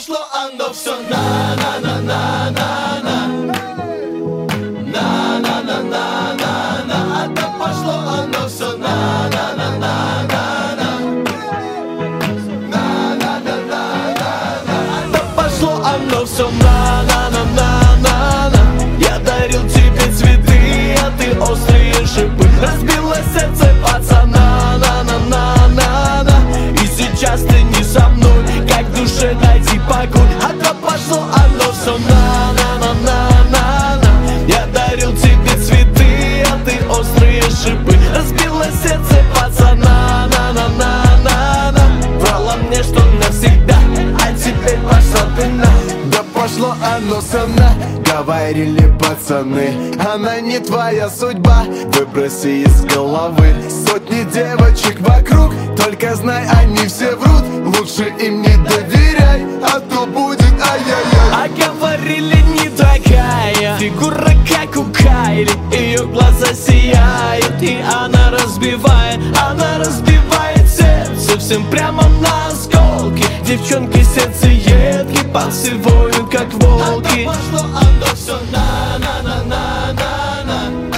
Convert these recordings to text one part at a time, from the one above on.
пошло оно все на-на-на-на-на-на. На-на-на-на-на-на. Это пошло оно все на-на-на-на-на-на. На-на-на-на-на-на. Это пошло оно все на-на-на-на-на-на. Я дарил тебе цветы, а ты острые шипы. Разбило сердце пацана, на-на-на-на-на. И сейчас ты не со мной, как в душе найти покой. А то пошло оно все на-на-на-на-на-на. Я дарил тебе цветы, а ты острые шипы. Разбило сердце пацана, на-на-на-на-на. Врала мне, что навсегда, а теперь пошла ты на. Да пошло оно все на, говорили пацаны. Она не твоя судьба, выброси из головы. Сотни девочек вокруг, только знай, они все врут. Лучше им не доверяй, а то будет ай-яй-яй. А говорили, не такая фигура, как у Кайли. Ее глаза сияют, и она разбивает сердце всем прямо на осколки. Девчонки сердце едки, пальцы воют, как волки. А то пошло оно все на-на-на-на-на-на.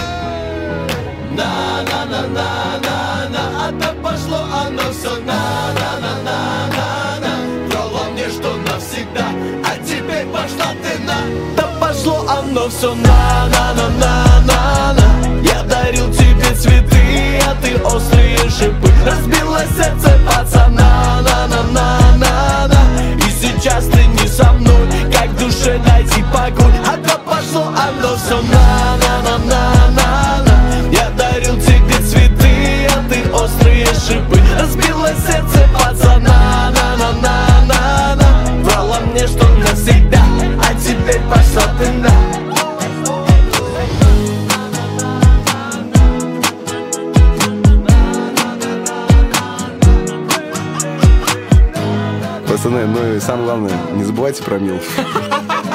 На-на-на-на-на-на. А то пошло оно все на-на-на-на-на-на. Врала мне, что навсегда, а теперь пошла ты на. Да пошло оно все на-на-на-на-на-на. Я дарил тебе цветы, а ты острые шипы. Разбило сердце пацана, на-на-на-на-на. И сейчас ты не со мной, как в душе найти покой. А то пошло оно все на-на-на-на-на-на. Я дарил тебе цветы, а ты острые шипы. Разбило сердце пацана, на-на-на-на-на. Врала мне, что навсегда, а теперь пошла ты на. Пацаны, ну и самое главное, не забывайте про Милф.